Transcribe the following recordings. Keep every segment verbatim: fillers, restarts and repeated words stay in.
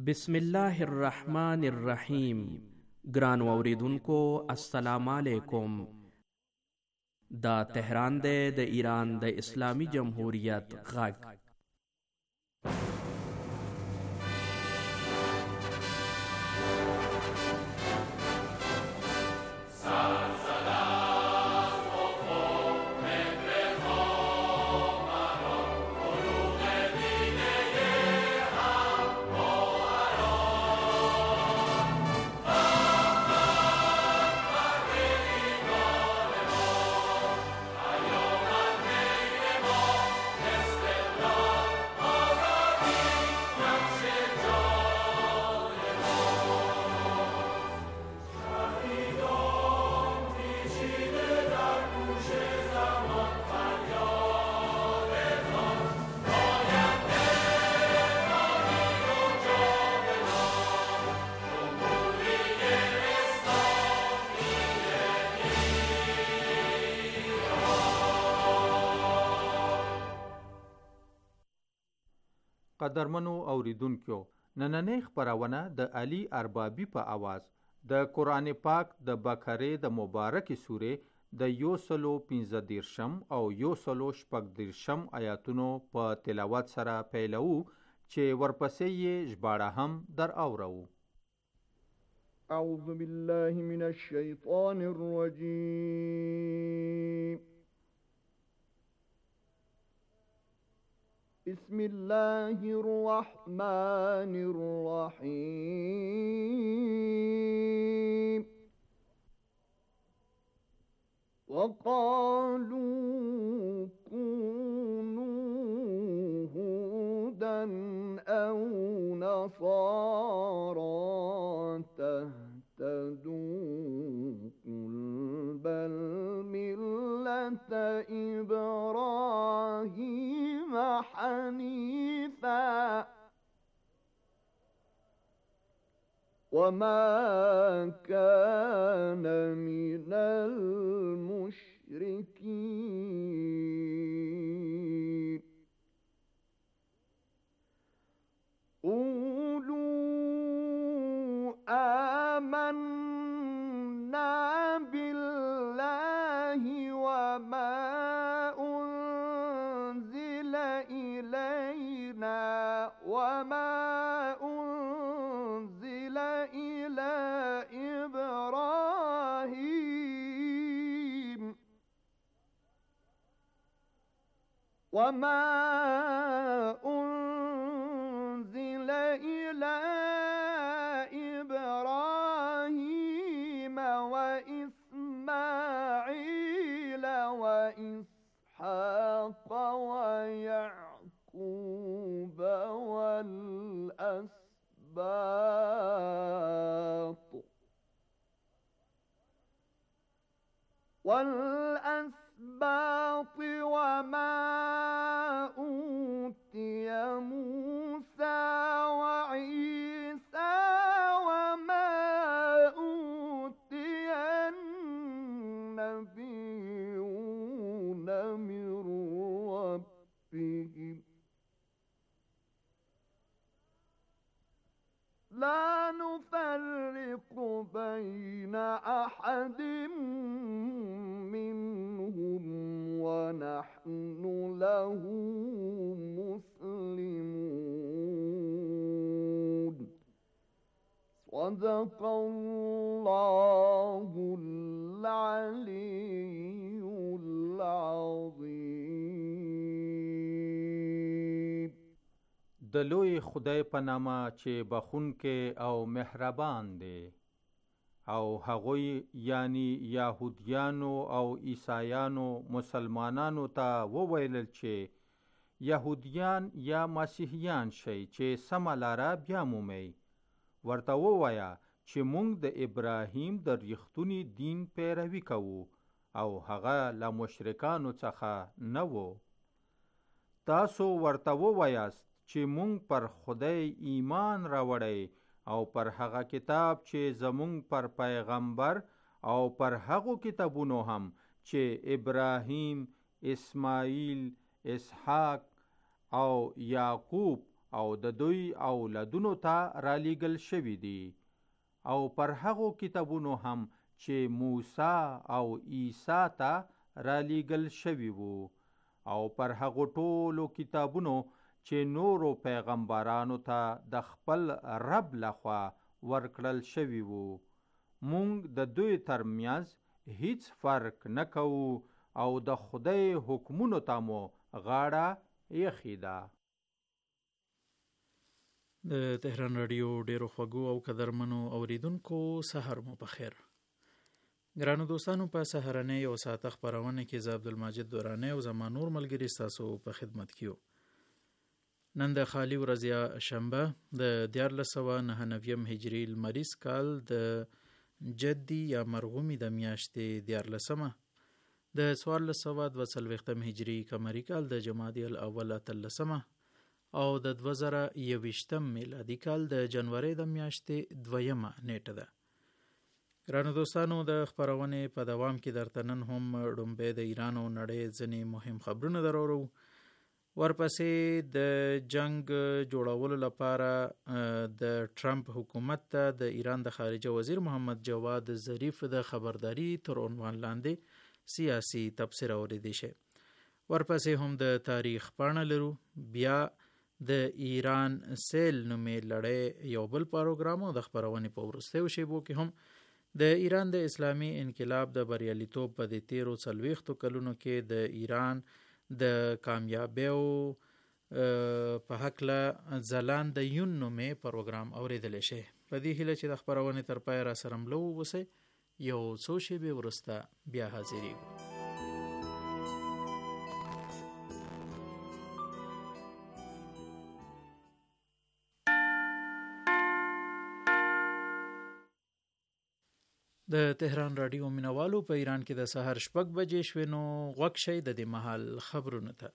بسم الله الرحمن الرحیم. ګران اوریدونکو السلام علیکم. دا تهران دی د ایران د اسلامی جمهوریت غږ. قدرمنو اوریدونکو، نننۍ خپرونه د علي اربابي په आवाज د قرآن پاک د بقره د مبارکې سورې د یو سلو پنځه دېرشم او یو سلو شپږ دېرشم آیاتونو په تلاوت سره پیلوو، چې ورپسې یې ژباړه هم در اورو. اعوذ بالله من الشیطان الرجیم. بسم الله الرحمن الرحيم. وقالوا كونوا هودا أو نصارى تهتدوا قل بل ملة إبراهيم حنيفا وما كان من المشركين. قولوا آمنا بالله وما أنزل إلينا وما أنزل إلى إبراهيم وما أنزل إلى إبراهيم وإسماعيل وإسحاق ويعقوب والأسباط والأسباط وما أوتي موسى وعيسى وما أوتي النبيون من ربهم لا نفرق بين أحد منهم ونحن له مسلمون. صدق الله العلي العظيم. د لوی خدای په نامه چې بخونکی او مهربان دی. او هغوی یعنی یهودیانو او عیسایانو مسلمانانو ته وویلل چې یهودیان یا مسیحیان شئ چې سمه لاره بیا مومئ. ورته ووایه چې موږ د ابراهیم د ریښتوني دین پیروي کوو او هغه له مشرکانو څخه نه و. تاسو ورته ووایاست چې مونږ پر خدای ایمان راوړی او پر هغه کتاب چې زمونږ پر پیغمبر او پر هغو کتابونو هم چې ابراهیم، اسماعیل، اسحاق او یعقوب او د دوی اولادونو ته رالیږل شوي دي او پر هغو کتابونو هم چې موسی او عیسی ته رالیږل شوي وو او پر هغو ټولو کتابونو چې نورو پیغمبرانو ته د خپل رب لخوا ورکړل شوي وو. مونږ د دوی ترمنځ هیڅ فرق نه کوو او د خدای حکمونو ته مو غاړه ایښې ده. د تهران رادیو ډیرو خوږو او قدرمنو اوریدونکو سحر مو بخیر. ګرانو دوستانو، په سحرنۍ یو ساعته خپرونه کې زه عبدالمجید دورانی او زما نور ملګري ستاسو په خدمت کې یو. نن د خالي ورځ شنبه د دیارلس سوه نهه نویم هجري لمریز کال د جدي یا مرغومي د میاشتې دیارلسمه د څوارلس سوه دوه څلوېښتم هجري قمري کال د جمادي الاول اتلسمه او د دوه زره یوویشتم میلادي کال د جنوري د میاشتې دویمه نیټه ده. ګرانو دوستانو، د خپرونې په دوام کې درته نن هم ډومبی د ایران او نړۍ ځینې مهم خبرونه درورو. ورپسې د جنگ جوړولو لپاره د ټرمپ حکومت ته د ایران د خارجه وزیر محمد جواد ظریف د خبرداري تر عنوان لاندې سیاسي تبصره اوریدی شي. ورپسې هم د تاریخ پاڼه لرو. بیا د ایران سیل نومې لړۍ یو بل پروګرام او د خپرونې په وروستیو شیبو کې هم د ایران د اسلامي انقلاب د بریالیتوب په د تیرو څلوېښتو کلونو کې د ایران د کامیابیو په هکله ځلانده یون نومې پروګرام اوریدلی شي. په دې هیله چې د خپرونې تر پایه را سره مله واوسئ. یو څو شیبې وروسته بیا حاضرېږو. د تهران رادیو مینوالو، په ایران کې د سحر شپږ بجې شوې، نو غوږ شئ د دې مهال خبرونو ته.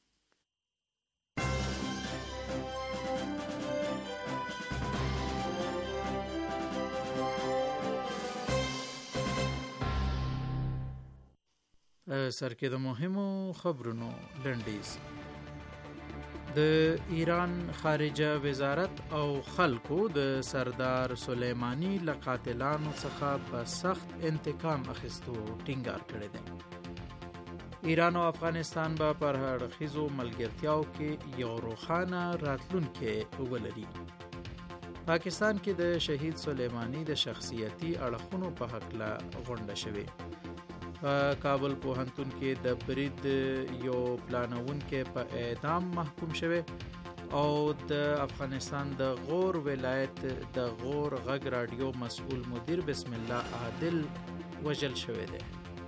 سر کې د مهمو خبرونو لنډیز. د ایران خارجه وزارت او خلکو د سردار سلیمانی له قاتلانو څخه په سخت انتقام اخیستو ټینګار کړی دی. ایران او افغانستان به پر اړخیزو ملګرتیاو کې یو روښانه راتلونکی ولري. پاکستان کې د شهید سلیمانی د شخصیتي اړخونو په هکله غونډه شوې. په کابل پوهنتون کې د برید یو پلانونکی په اعدام محکوم شوی او د افغانستان د غور ولایت د غور غږ رادیو مسؤل مدیر بسم الله عادل وژل شوی دی.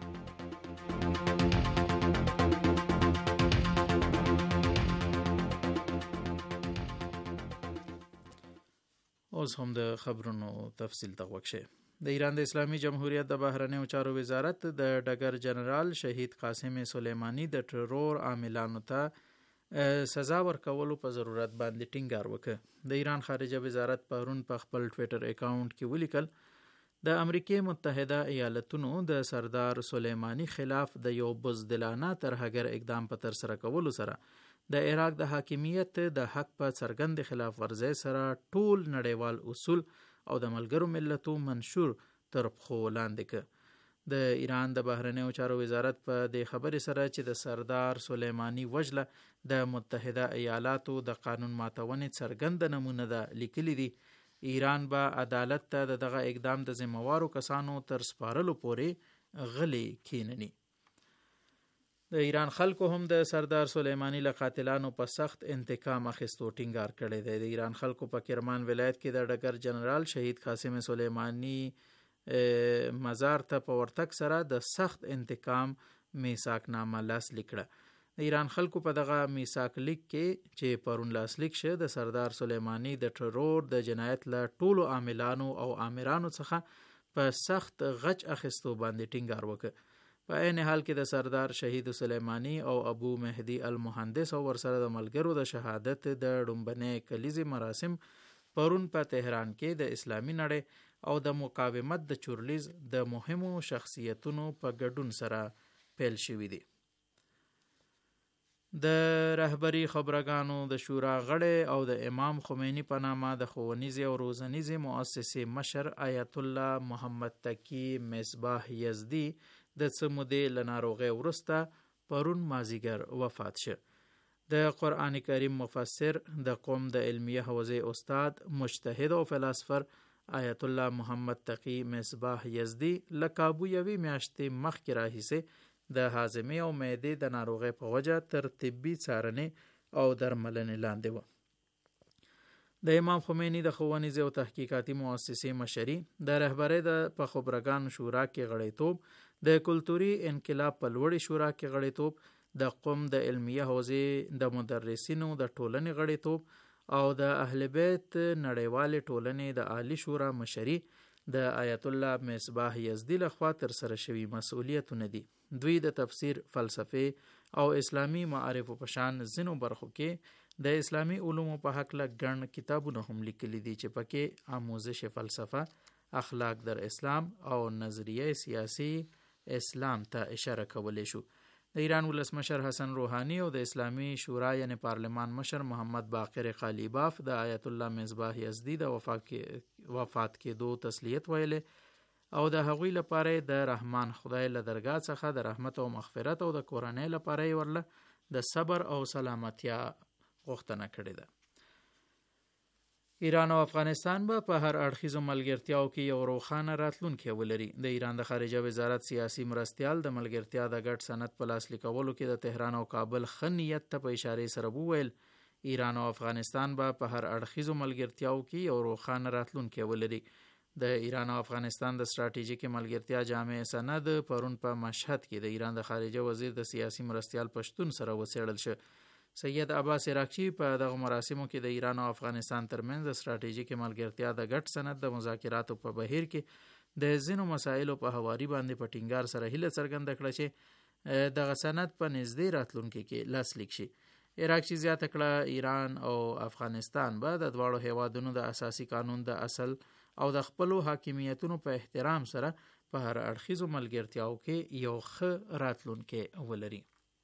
اوس هم د خبرونو تفصیل ته غوږ شئ. د ایران د اسلامي جمهوریت د بهرنیو چارو وزارت د ډګر جنرال شهید قاسم سلیمانی د ټرور عاملانو ته سزا ورکولو په ضرورت باندې ټینګار وکړ. د ایران خارجه وزارت پرون په خپل ټویټر اکاونټ کې ولیکل د امریکای متحده ایالاتونو د سردار سلیمانی خلاف د یو بزدلانه ترهګر اقدام په تر سره کولو سره د عراق د حاکمیت د حق په څرګند خلاف ورزي سره ټول نړیوال اصول او د ملګرو ملتو منشور تر پښو لاندې کړ. د ایران د بهرنیو چارو وزارت په دې خبرې سره چې د سردار سلیمانی وژله د متحده ایالاتو د قانون ماتونې څرګنده نمونه ده لیکلي دي ایران به عدالت ته د دغه اقدام د ذمهوارو کسانو تر سپارلو پورې غلی کینني. د ایران خلکو هم د سردار سلیمانی له قاتلانو په سخت انتقام اخیستو ټینګار کړی دی. د ایران خلکو په کرمان ولایت کې د ډګر جنرال شهید قاسم سلیمانی مزار ته په ورتګ سره د سخت انتقام میثاق نامه لاسلیک کړه. د ایران خلکو په دغه میثاق لیک کې چې پرون لاسلیک شه د سردار سلیمانی د ټرور د جنایت له ټولو عاملانو او آمرانو څخه په سخت غچ اخیستو باندې ټینګار وکړ. په عین حال کې د سردار شهید سلیمانی او ابو مهدی المهندس او ورسره د ملګرو د شهادت د ډومبنې کلیزي مراسم پرون په تهران کې د اسلامي نړۍ او د مقاومت د چورلیز د مهمو شخصیتونو په ګډون سره پیل شوي دي. د رهبری خبرګانو د شورا غړی او د امام خمینی په نامه د ښوونیزې او روزنیزې مؤسسې مشر آیت الله محمد تقی مصباح یزدی د څه مودې له ناروغۍ وروسته پرون مازیګر وفات شه. د قرآن کریم مفسر، د قوم د علمیه حوزې استاد، مجتهد او فلسفر آیت الله محمد تقی مصباح یزدی له کابو یوې میاشتې مخکې راهیسې د هاضمې او معدې د ناروغۍ په وجه تر طبي څارنې او درملنې لاندې و. د امام خمینی د ښوونیزې او تحقیقاتي مؤسسې مشري، د رهبرۍ د په خبرګانو شورا کې غړیتوب، د کلتوري انقلاب په لوړې شورا کې غړیتوب، د قوم د علمیه حوزې د مدرسینو د ټولنې غړیتوب او د اهل بیت نړیوالې ټولنې د عالی شورا مشري د آیت الله مصباح یزدی لخوا تر سره شوي مسؤلیتونه دي. دوی د تفسیر، فلسفه او اسلامی معارفو په شان ځینو برخو کې د اسلامی علومو په هکله ګڼ کتابونه هم لیکلي دي چې پکې آموزش فلسفه، اخلاق در اسلام او نظریه سیاسی اسلام ته اشاره کولی شو. د ایران ولسمشر حسن روحانی او د اسلامی شورا یعنی پارلمان مشر محمد باقر قالیباف د آیت الله مصباح یزدی د وفات کېدو تسلیت ویلې او د هغوی لپاره د رحمان خدای له درګاه څخه د رحمت او مغفرت او د کورنۍ لپاره ورله د صبر او سلامتیا غوښتنه کړې ده. ایران او افغانستان به په هر اړخیزو ملګرتیاو کې یو روښانه راتلونکی ولري. د ایران د خارجه وزارت سیاسي مرستیال د ملګرتیا د ګډ سند په لاسلیکولو کې د تهران او کابل ښه نیت ته په اشارې سره وویل ایران او افغانستان به په هر اړخیزو ملګرتیاو کې یو روښانه راتلونکی ولري. د ایران او افغانستان د ستراتیژیکې ملګرتیا جامع سند پرون په مشهد کې د ایران د خارجه وزیر د سیاسي مرستیال پشتون سره وڅېړل شو. سید عباس عراقچی په دغه مراسمو کې د ایران او افغانستان ترمنځ د ستراتیژیکې ملګرتیا د ګډ سند د مذاکراتو په بهیر کې د ځینو مسایلو په هواري باندې په ټینګار سره هیله څرګنده کړه چې دغه سند په نږدې راتلونکي کې لاسلیک شي. عراقچی زیاته کړه ایران او افغانستان به د دواړو هیوادونو د اساسي قانون د اصل او د خپلو حاکمیتونو په احترام سره په هر اړخیزو ملګرتیاو کې یو ښه راتلونکی ولري.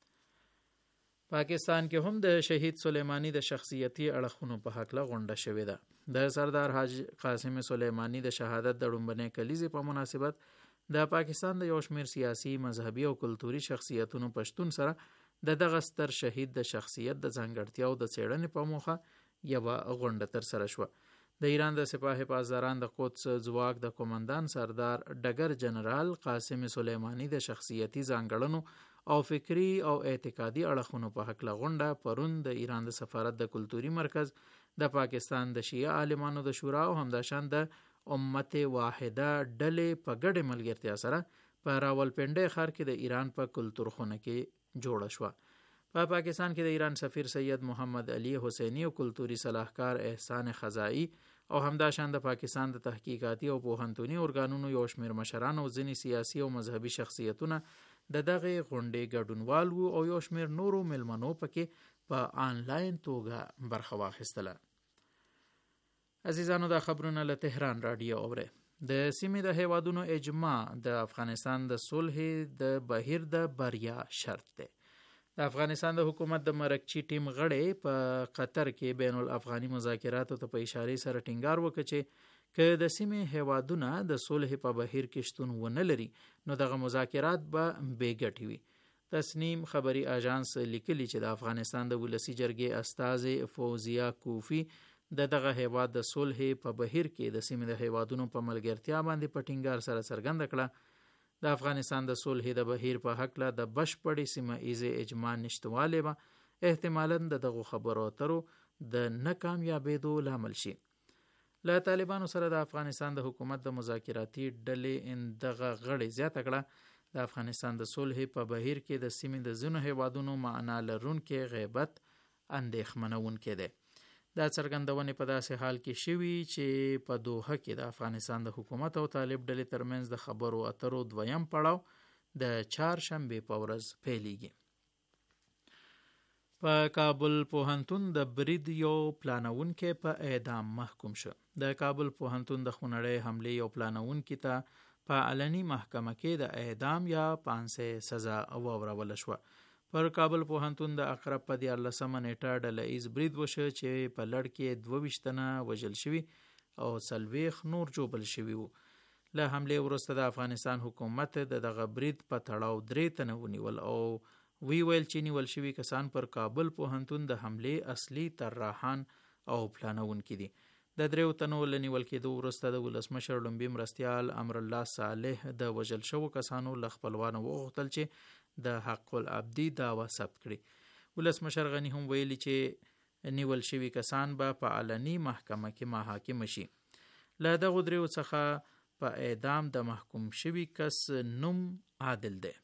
پاکستان کې هم د شهید سلیمانی د شخصیتي اړخونو په هکله غونډه شوې ده. د سردار حاج قاسم سلیمانی د شهادت د لومړنۍ کلیزې په مناسبت د پاکستان د یو شمېر سیاسي، مذهبي او کلتوري شخصیتونو پشتون سره د دغه ستر شهید د شخصیت د ځانګړتیاو د څېړنې په موخه یوه غونډه ترسره شوه. د ایران د سپاه پاسداران د قدس ځواک د قومندان سردار ډګر جنرال قاسم سلیمانی د شخصیتي ځانګړنو او فکری او اعتقادي اړخونو په هکله غونډه پرون د ایران د سفارت د کلتوري مرکز، د پاکستان د شیعه عالمانو د شورا او همداشان د امت واحده ډلې په ګډه ملګرتیا سره په راولپنډۍ ښار کې د ایران په کلتورخونه کې جوړه شوه. په پا پاکستان کې د ایران سفیر سید محمد علی حسینی او کلتوري صلاحکار احسان خزائی او همداشان د پاکستان د تحقیقاتي او پوهنتوني ارګانونو یو شمېر مشران او ځینې سیاسي او مذهبي شخصیتونه د دغه غونډې ګډونوال وو او یو شمېر نورو مېلمنو پکې په آنلاین توګه برخه واخیستله. عزیزانو، دا خبرونه له تهران راډیو اورئ. د سیمې د هیوادونو اجماع د افغانستان د صلح د بهیر د بریا شرط دی. د افغانستان د حکومت د مرکچی ټیم غړي په قطر کې بین الافغاني مذاکراتو ته په اشارې سره ټینګار وکړ چې که د سیمې هیوادونه د صلح په بهیر کې شتون ونه لري نو دغه مذاکرات به بې ګټې وي. تسنیم خبري اژانس لیکلي چې د افغانستان د ولسی جرګې استازي فوزیه کوفی د دغه هیواد د صلح په بهیر کې د سیمې د هیوادونو په ملګرتیا باندې په ټینګار سره څرګنده کړه. د افغانستان د صلح د بهیر په هکله د بشپړې سیمه ایزې اجماع نشتوالی به احتمالاً د دغو خبرو اترو د نه کامیابېدو لامل شي. له طالبانو سره د افغانستان د حکومت د مذاکراتي ډلې دغه غړي زیاته کړه د افغانستان د صلح په بهیر کې د سیمې د ځینو هیوادونو معنا لرونکي غیبت اندېښمنونکی دی. دا څرګندونې په داسې حال کې شوي چې په دوحه کې د افغانستان د حکومت او طالب ډلې ترمنځ د خبرو اترو دویم پړاو د چهارشنبې په ورځ پیلیږي. په کابل پوهنتون د برید یو پلانونکی په اعدام محکوم شو. د کابل پوهنتون د خونړۍ حملې یو پلانونکی ته په علني محکمه کې د اعدام یا پانسه سزا واوروله شوه. پر کابل پوهنتون د اقرب په دیارلسمه نیټه ډله ایز برید وشو چې په لړ کې دوه ویشت تنه وژل شوي او څلوېښت نور ژوبل شوي وو. له حملې وروسته د افغانستان حکومت د دغه برید په تړاو درې تنه ونیول او وی ویل چې نیول شوي کسان پر کابل پوهنتون د حملې اصلي طراحان او پلانونکي دي. د دریو تنو له نیول کېدو وروسته د ولسمشر لومړي مرستیال امرالله صالح د وژل شوو کسانو له خپلوانو وغوښتل چې د حق العبدي دعوه ثبت کړي. ولسمشر غني هم ویلي چې نیول شوي کسان به په علني محکمه کې محاکمه شي. له دغو دریو څخه په اعدام د محکوم شوي کس نوم عادل دی.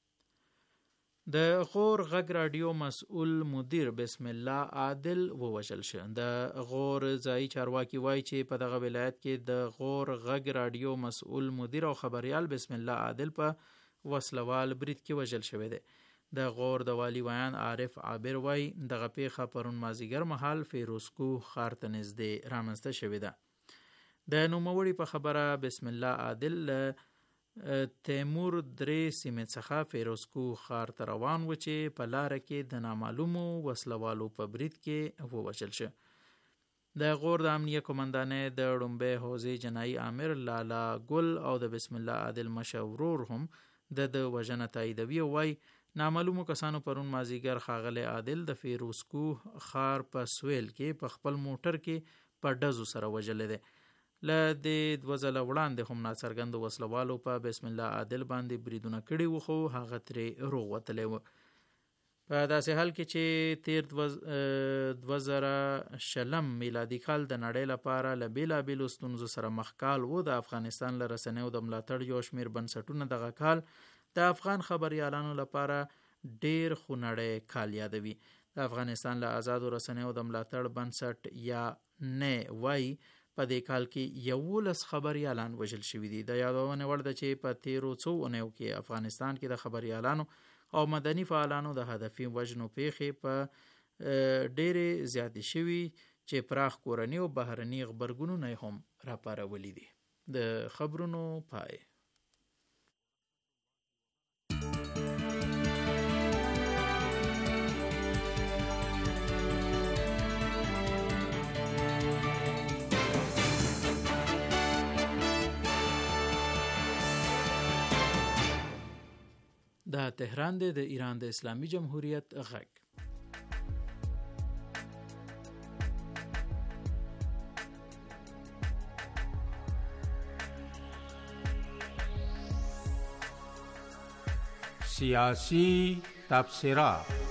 د غور غږ راډیو مسؤل مدیر بسم الله عادل ووژل شو. د غور ځایي چارواکي وایي چې په دغه ولایت کې د غور غږ راډیو مسؤل مدیر او خبریال بسم الله عادل په وسلوال برید کې وژل شوی دی. د غور د والی ویان عارف عابر وایي دغه پیښه پرون مازدیګر مهال فیروزکو ښار ته نږدې رامنځته شوې ده. د نوموړي په خبره بسم الله عادل تیمور درې سیمې څخه فیروزکو ښار ته روان و چې په لاره کې د نامعلومو وسلوالو په برید کې ووژل شو. د غور د امنیه قومندانۍ د ړومبۍ حوزې جنایي امر لالا ګل او د بسم الله عادل مشورور هم د د وژنه تاییدوي او وایي نامعلومو کسانو پرون مازدیګر ښاغلی عادل د فیروزکو ښار په سویل کې په خپل موټر کې په ډزو سره وژلی دی. له دې دوه ځله وړاندې هم ناڅرګندو وسلوالو په بسم الله عادل باندې بریدونه کړي وو خو هغه ترې روغ وتلی و. په داسې حال کې چې تیر دوه زره شلم میلادي کال د نړۍ لپاره له بېلابېلو ستونزو سره مخ کال و، د افغانستان له رسنیو د ملاتړ یو شمېر بنسټونه دغه کال د افغان خبریالانو لپاره ډېر خونړی کال یادوي. د افغانستان له آزادو رسنیو د ملاتړ بنسټ یا نه وایي په دې کال کې یولس خبریالان وژل شوي دي. د یادونې وړ ده چې په تیرو څو اونیو کې افغانستان کې د خبریالانو او مدني فعالانو د هدفي وژنو پیښې په ډېرې زیاتې شوي چې پراخ کورني او بهرني غبرګونونه هم راپارولي دي. د خبرونو پای. دا تهران دی، د ایران د اسلامي جمهوریت غږ. سیاسی تبصره.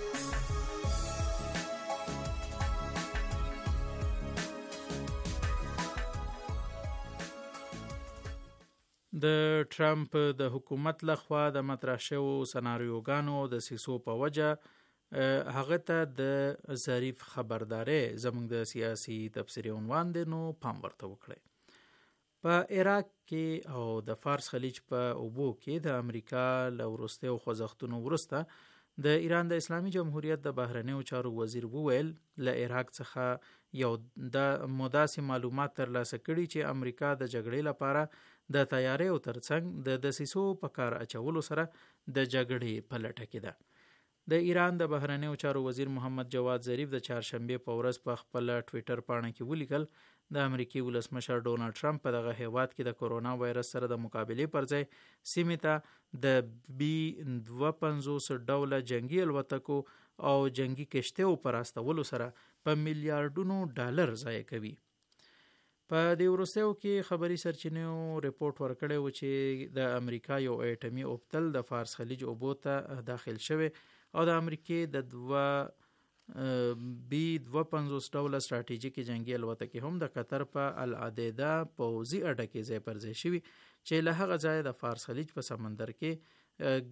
د ټرمپ د حکومت لخوا د مطرح شوو سناریوګانو د سیسو په وجه هغه ته د ظریف خبرداري زموږ د سیاسي تبصرې عنوان دی، نو پام ورته وکړئ. په عراق کې او د فارس خلیج په اوبو کې د امریکا له وروستیو خوځښتونو وروسته د ایران د اسلامي جمهوریت د بهرنیو چارو وزیر وویل له عراق څخه یو د مداسې معلومات ترلاسه کړي چې امریکا د جګړې لپاره د تیاری او ترڅنګ د دسیسو په کار اچولو سره د جګړې په لټه کې ده. د ایران د بهرنیو چارو وزیر محمد جواد ظریف د چهارشنبې په ورځ په خپل ټویټر پاڼه کې ولیکل د امریکای ولسمشر ډونالد ټرمپ په دغه هیواد کې د کورونا وایرس سره د مقابلې پر ځای سیمې ته د بي دوه پنځوس ډوله جنگي الوتکو او جنگي کشتیو پر استولو سره په میلیارډونو ډالر ضایع کوي. په دې وروستیو کې خبري سرچینو ریپورت ورکړی و چې د امریکا یو اټومي اوبتل د فارس خلیج اوبو ته داخل شوی او د امریکای د دوه بي دوه پنځوس ډوله ستراتیژیکي جنگي الوتکې هم د قطر په العدیده پوځي اډه کې ځای پر ځای شوي چې له هغه ځای د فارس خلیج په سمندر کې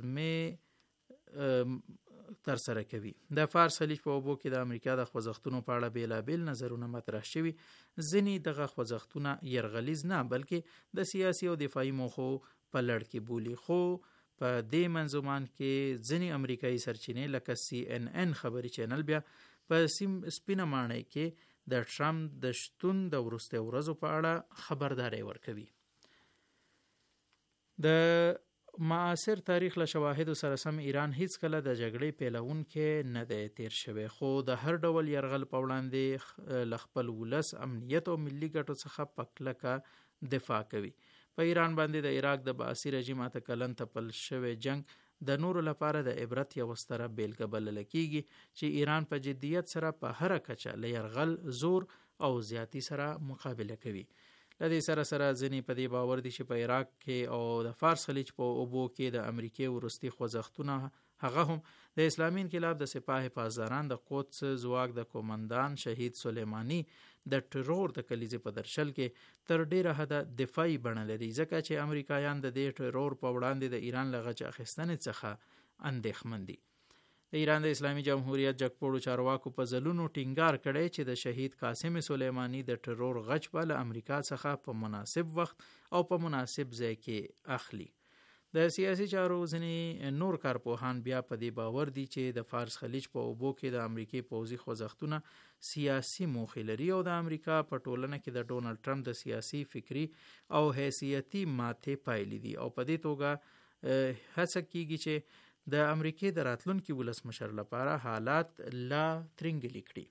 ګزمې تر سره کوي. د فارس خلیج په اوبو کې د امریکا د خوځښتونو په اړه بیلابیل نظرونه مطرح شوي. ځینې دغه خوځښتونه یرغلیز نه بلکې د سیاسي او دفاعي موخو په لړ کې بولي، خو په دې منظومان کې ځینې امریکایي سرچینې لکه سی ان ان خبري چینل بیا په سپینه ماڼۍ کې د ټرمپ د شتون د وروستیو ورځو په اړه خبرداري ورکوي. د معاصر تاریخ له شواهدو سره سم ایران هیڅ کله د جګړې پیلونکی نه دی تیر شوی، خو د هر ډول یرغل په وړاندې له خپل ولس امنیت او ملي ګټو څخه په کلکه دفاع کوي. په ایران باندې د عراق د باسي رژیم اته کلن تپل شوی جنگ د نورو لپاره د عبرت یو ستره بیلګه بلل کیږي چې ایران په جدیت سره په هر کچه له یرغل، زور او زیاتی سره مقابله کوي. لدې سره سره ځینې په دې باور دي چې په عراق کې او د فارس خلیج په اوبو کې د امریکای وروستي خوځښتونه هغه هم د اسلامي انقلاب د سپاه پاسداران د قدس ځواک د کومندان شهید سلیمانی د ټرور د کلیزې په درشل کې تر ډیره حده دفاعي بڼه لري، ځکه چې امریکایان د دې ټرور په وړاندې د ایران له غچ اخیستنې څخه اندېښمن دي. د ایران د اسلامي جمهوریت جګپوړو چارواکو په ځلونو ټینګار کړی چې د شهید قاسم سلیمانی د ټرور غچ به له امریکا څخه په مناسب وخت او په مناسب ځای کې اخلي. د سیاسي چارو ځینې نور کارپوهان بیا په دې باور دي چې د فارس خلیج په اوبو کې د امریکای پوځي خوځښتونه سیاسي موخې لري او د امریکا په ټولنه کې د ډونالډ ټرمپ د سیاسي، فکری او حیثیتي ماتې پایلې دي او په دې توګه هڅه کیږي چې د امریکای د راتلونکي ولسمشر لپاره حالات لا ترنګلي کړي.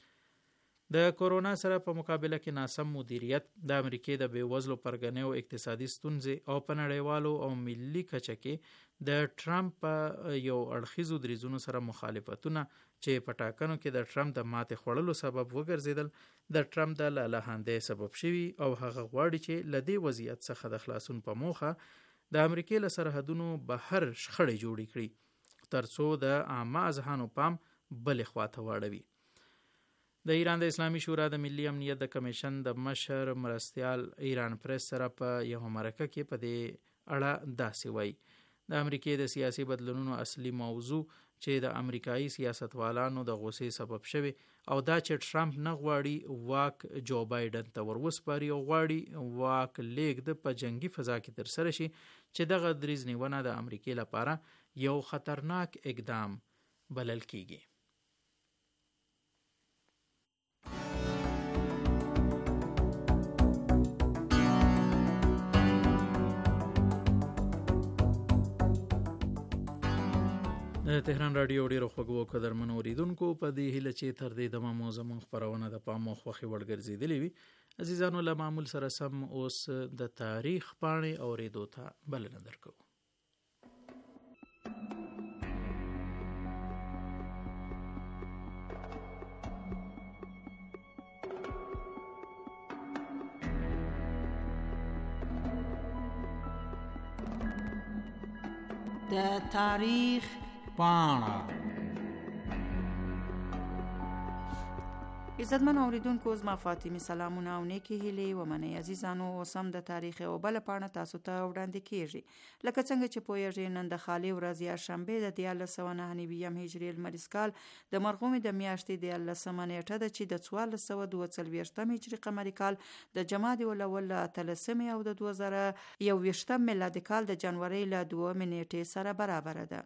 د کورونا سره په مقابله کې ناسم مدیریت، د امریکای د بیوزلو پرګنیو اقتصادي ستونزې او په نړیوالو او ملي کچه کې د ټرمپ په یو اړخیزو دریځونو سره مخالفتونه چې په ټاکنو کې د ټرمپ د ماتې خوړلو سبب وګرځیدل، د ټرمپ د لالهاندۍ سبب شوي او هغه غواړي چې له دې وضعیت څخه د خلاصون په موخه د امریکای له سرحدونو بهر شخړې جوړې کړي ترڅو د عامه اذهانو پام بلې خواته واړوي. د ایران د اسلامي شورا د ملي امنیت د کمیشن د مشر مرستیال ایران پریس سره په یو مرکه کې په دې اړه داسې وایي: د امریکای د سیاسي بدلونونو اصلي موضوع چې د امریکایي سیاستوالانو د غوسې سبب شوی او دا چې ټرمپ نه غواړي واک جو بایدن ته وروسپاري او غواړي واک لیږد په جنگي فضا کې ترسره شي، چې دغه دریځ نیونه د امریکای لپاره یو خطرناک اقدام بلل کیږي. د تهران رادیو ډیرو خوږو قدرمنو اوریدونکو، په دې هیله چې تر دې دمه مو زموږ خپرونه د پام او خوښې وړ ګرځېدلې وي. عزیزانو، له معمول سره سم اوس د تاریخ پاڼې اورېدو ته بلنه درکوو. د تاریخ پاڼه. عزتمن اوریدونکو، زما فاطمه سلامونه او نیکی هیلې ومنئ. عزیزانو، اوس هم د تاریخ او بل پاڼه تاسو ته وړاندې کیږي. لکه څنګه چې پوهیږئ، نن د خالي ورځ یا شنبه د دیارلس سوه نهه نوي هجري لمریز کال د مرغومې د میاشتې دیارلسمه نیټه ده چې د څوارلس سوه دوه څلوېښتم هجري قمري کال د جمادی الاول له اتلسمې او د دوه زره یو ویشتم میلادي کال د جنوري له دومې نیټې سره برابر ده.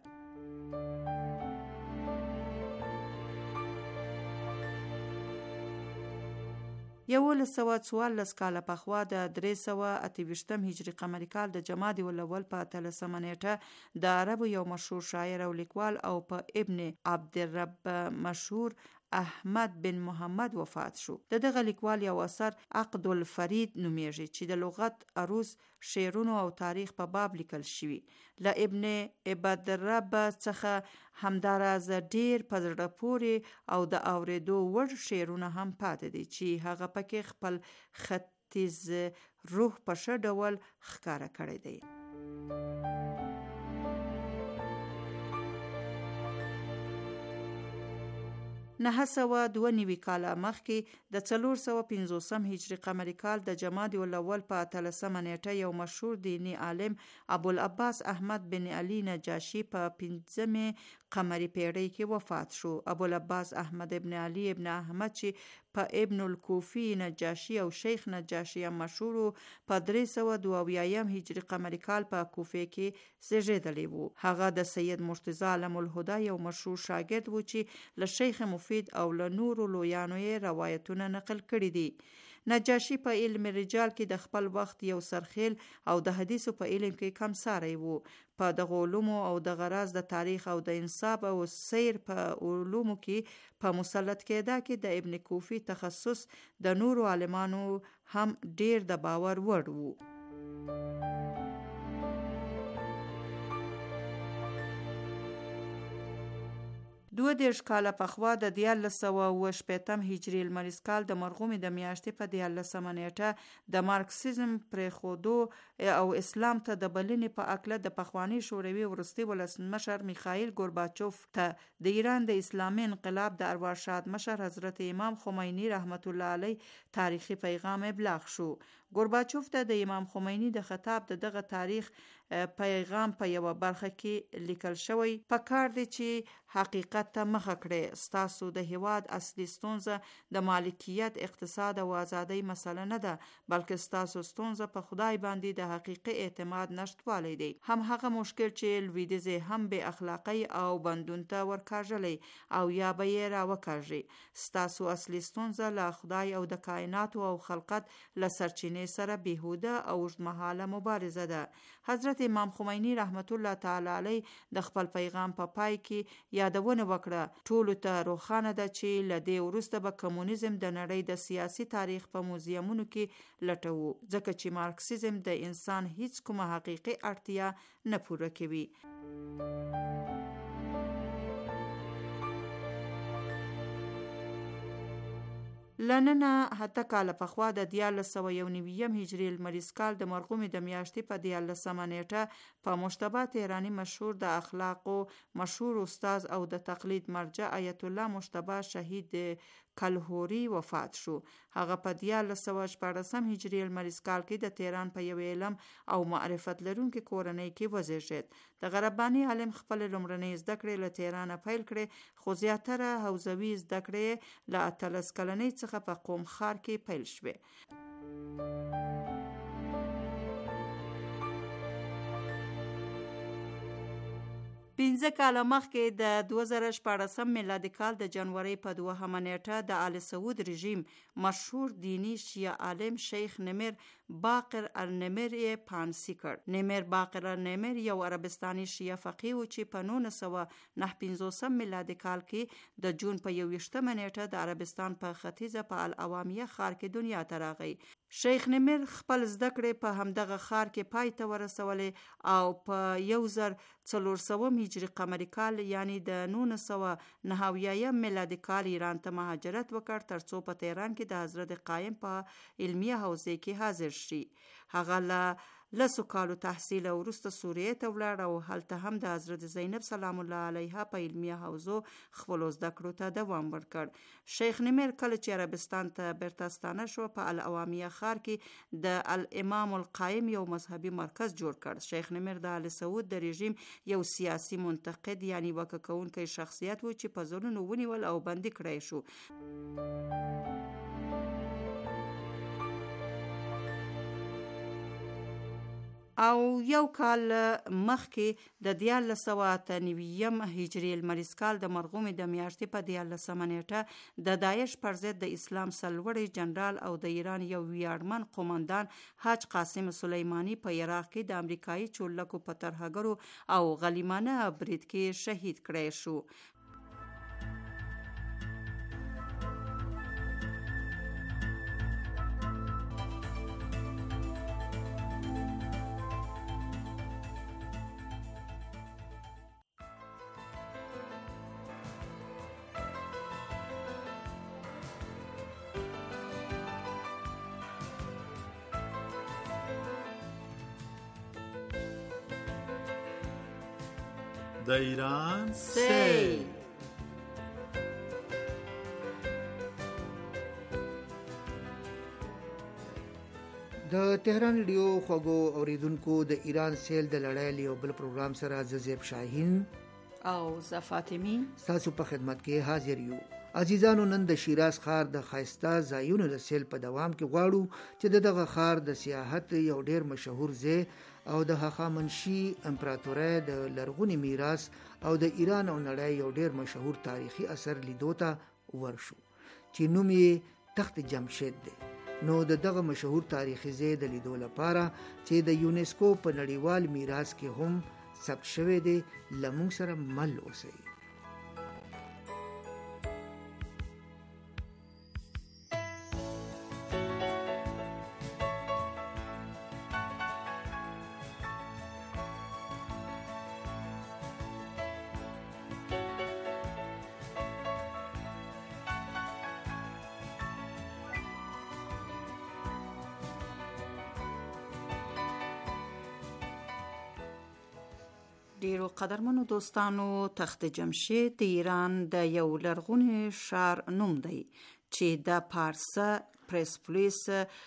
یولس سوه څوارلس کاله پخوا د درې سوه اته ویشتم هجري قمري کال د جمادی الاول په اتلسمه نیټه د عربو یو مشهور شاعر او لیکوال او په ابن عبدالرب مشهور احمد بن محمد وفات شو. د دغه لیکوال یو اثر عقد الفرید نومیږي چې د لغت، عروض، شعرونو او تاریخ په باب لیکل شوی. له ابن عبدالرب څخه همداراز ډیر په زړه پورې او د اوریدو وړ شعرونه هم پاتې دي چې هغه پکې خپل ختیز روح په ښه ډول ښکاره کړی دی. نهه سوه دوه نوي کاله مخکې د څلور سوه پنځوسم هجري قمري کال د جمادی الاول په اتلسمه نیټه یو مشهور دینی عالم ابوالعباس احمد بن علي نجاشي په پنځمې قمري پیړۍ کې وفات شو. ابوالعباس احمد ابن علي ابن احمد چې په ابن الکوفي نجاشي او شیخ نجاشي هم مشهور، په درې سوه دوه اویایم هجري قمري کال په کوفه کې زیږیدلی و. هغه د سید مرتضی علم الهدی یو مشهور شاګرد و چې له شیخ مفید او له نورو لویانو یې روایتونه نقل کړي دي. نجاشي په علم رجال کې د خپل وخت یو سرخیل او د حدیثو په علم کې کمساری وو. په دغه علومو او د غراز د تاریخ او د انصاب او سیر په علومو کې په مسلط کېدا کې د ابن کوفی تخصص د نورو عالمانو هم ډیر د باور وړ وو. دوه دېرش کاله پخوا د دیارلس سوه اوه شپېتم هجري لمریز کال د مرغومې د میاشتې په دیارلسمه نیټه د مارکسیزم پرېښودو او اسلام ته د بلنې په هکله د پخواني شوروي وروستي ولسمشر میخائیل گورباچوف ته د ایران د اسلامي انقلاب د ارواښاد مشر حضرت امام خمیني رحمت الله علیه تاریخي پیغام ابلاغ شو. گورباچوف ته د امام خمیني د خطاب د دغه تاریخ پیغام په یوه برخه کې لیکل شوی: په کار دی چې حقیقت ته مخه کړئ. ستاسو د هیواد اصلي ستونزه د مالکیت، اقتصاد او ازادۍ مسله نه ده، بلکې ستاسو ستونزه په خدای باندې د حقیقي اعتماد نشتوالی دی. هم هغه مشکل چې لویدیځ هم بې اخلاقی او بندون ته ورکاږلی او یا به یې راوکاږي. ستاسو اصلي ستونزه له خدای او د کائناتو او خلقت له سرچینې سره بیهوده او اوږدمهاله مبارزه ده. حضرت امام خمیني رحمت الله تعالی علیه د خپل پیغام په پا پای کې یادونه وکړه: ټولو ته روښانه ده چې له دې وروسته به کمونیزم د نړۍ د سیاسي تاریخ په موزیمونو کې لټوو، ځکه چې مارکسیزم د انسان هیڅ کومه حقیقي اړتیا نه پوره کوي. لننه هته کاله پخوا د دیارلس سوه یو نویم هجري لمریز کال د مرغومې د میاشتې په دیارلسمه نیټه په مشتبه تهراني مشهور د اخلاقو مشهور استاز او د تقلید مرجع ایت الله مشتبه شهید کلهوري وفات شو. هغه په دیارلس سوه شپاړسم هجري لمریز کال کې د تهران په یو علم او معرفت لرونکي کورنۍ کې وزیږید. د غرباني عالم خپل لومړنۍ زده کړې له تهرانه پیل کړې، خو زیاتره حوزوي زده کړې له اتلس کلنۍ څخه په قوم خار کې پیل شوې. پنځه کاله مخکې د دوه زره شپاړسم میلادي کال د جنورۍ په دوهمه نیټه د آل سعود رژیم مشهور دینی شیعه عالم شیخ نمیر باقر النمر یې پانسی کړ. نمیر باقر النمر یو عربستاني شیعه فقیه و چې په نولس سوه نهه پنځوسم میلادي کال کې د جون په یوویشتمه نیټه د عربستان په ختیځه په الاوامیه ښار کې دنیا ته راغی. شیخ نمیر خپل زده کړې په همدغه ښار کې پای ته ورسولې او په یو زر څلور سوه هجري قمري کال یعنی د نولس سوه نهه اویایم میلادي کال ایران ته مهاجرت وکړ ترڅو په تهران کې د حضرت قایم په علمیه حوزې کې حاضر شي. هغه له لسو کالو تحصیل وروسته سوریې ته ولاړ او هلته هم د حضرت زینب سلام الله علیها په علمیه حوزو خپلو زده کړو ته دوام ورکړ. شیخ نمیر کله چې عربستان ته بیرته ستانه شو په الاوامیه ښار کې د الامام القایم یو مذهبي مرکز جوړ کړ. شیخ نمیر د آل سعود د رژیم یو سیاسي منتقد یعنی وکه کوونکی شخصیت و چې په ځلونو ونیول او بندي کړی شو. او یو کال مخکې د دیارلس سوه اته نویم هجري لمریز کال د مرغومې د میاشتې په دیارلسمه نیټه د داعش پر ضد د اسلام سرلوړی جنرال او د ایران یو ویاړمن قومندان حاج قاسم سلیمانی په عراق کې د امریکایي چورلکو په ترهګرو او غلیمانه برید کې شهید کړی شو. د ایران سیل. د تهران ریډیو خوږو اوریدونکو د ایران سیل د لړۍ یو بل پروګرام سره زیب شاهین او زه فاطمی تاسو په خدمت کې حاضر یو. عزیزانو، نن د شیراز ښار د ښایسته ځایونو د سیل په دوام کې غواړو چې دغه ښار د سیاحت یو ډیر مشهور ځای او د هخامنشي امپراتورۍ د لرغوني میراث او د ایران او نړۍ یو ډیر مشهور تاریخي اثر لیدو ته ورشو چې نوم یې تخت جمشید دی. نو د دغه مشهور تاریخي ځای د لیدو لپاره چې د یونیسکو په نړیوال میراث کې هم ثبت شوی دی لمونږ سره مل اوسئ. ډیرو قدرمنو دوستانو، تخت جمشید د ایران د یو لرغوني ښار نوم دی چې د پارسه پرسپولیس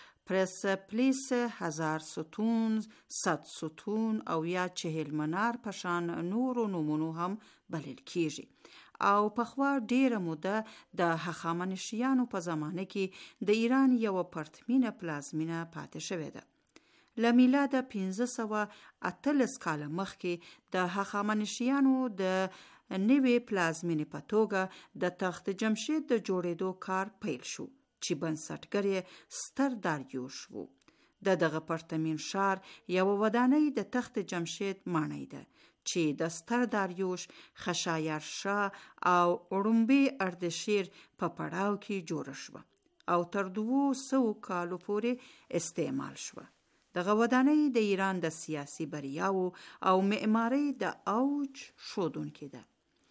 پرسپولیس هزار ستون، صد ستون او یا چهل منار په شان نورو نومونو هم بلل کیږي او پخوا ډیره موده د هخامنشیانو په زمانه کې د ایران یو پرتمینه پلازمینه پاتې شوې ده. له میلاده پنځه سوه اتلس کاله مخکې د هخامنشیانو د نوې پلازمینې په توګه د تخت جمشید د جوړېدو کار پیل شو چې بنسټګر یې ستر داریوش وو. د دغه پرتمین ښار یوه ودانۍ د تخت جمشید ماڼۍ ده چې د ستر داریوش، خشایار شاه او اړومبي اردشیر په پړاو کې جوړه شوه او تر دوو سوو کالو پورې استعمال شوه. دغه ودانۍ د ایران د سیاسي بریاو او معمارۍ د اوج ښودونکې ده.